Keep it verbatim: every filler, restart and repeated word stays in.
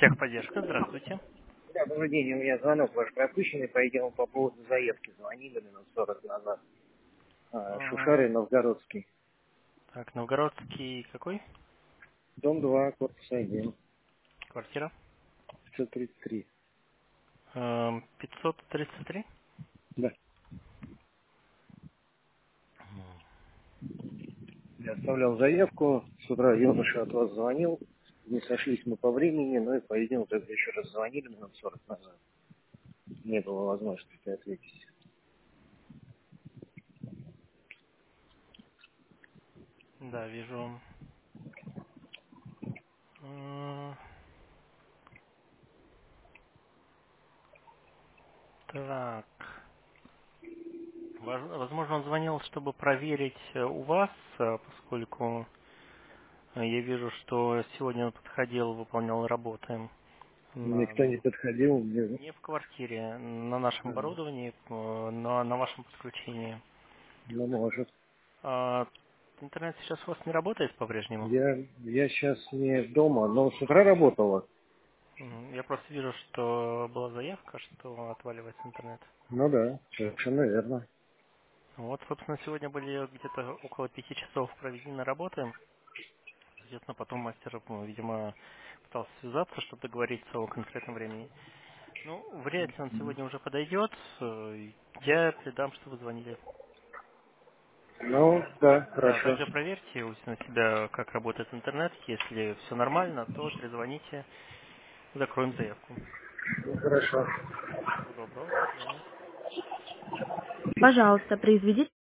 Техподдержка, здравствуйте. Да, добрый день, у меня звонок ваш пропущенный, по-видимому, по поводу заявки звонили минут сорок назад. А, А, Шушары, Новгородский. Так, Новгородский какой? Дом два, корпус один, Квартира? пятьсот тридцать три. Эм, пятьсот тридцать три? Да. Я оставлял заявку, с утра юноша от вас звонил, не сошлись мы по времени, но и, по-видимому, тогда еще раз звонили минут сорок назад. Не было возможности ответить. Да, вижу. М, Так. Воз- Возможно, он звонил, чтобы проверить э, у вас, э, поскольку э, я вижу, что сегодня он подходил, выполнял работы на, Никто не подходил, мне... не в квартире, на нашем а, оборудовании, э, на, на вашем подключении. ну, может. А, Интернет сейчас у вас не работает по-прежнему? Я, я сейчас не дома, но с утра работала. Мгм. Я просто вижу, что была заявка, что отваливается интернет. Ну да, совершенно верно. Вот, собственно, сегодня были где-то около пяти часов проведены работы. Соответственно, потом мастер, ну, видимо, пытался связаться, чтобы договориться о конкретном времени. Ну, вряд ли он сегодня уже подойдет. Э, Я передам, что вы звонили. Ну, да, Да, хорошо. также проверьте у себя, как работает интернет. Если все нормально, то перезвоните, закроем заявку. Ну, хорошо. Всего доброго, до свидания. Пожалуйста, произведите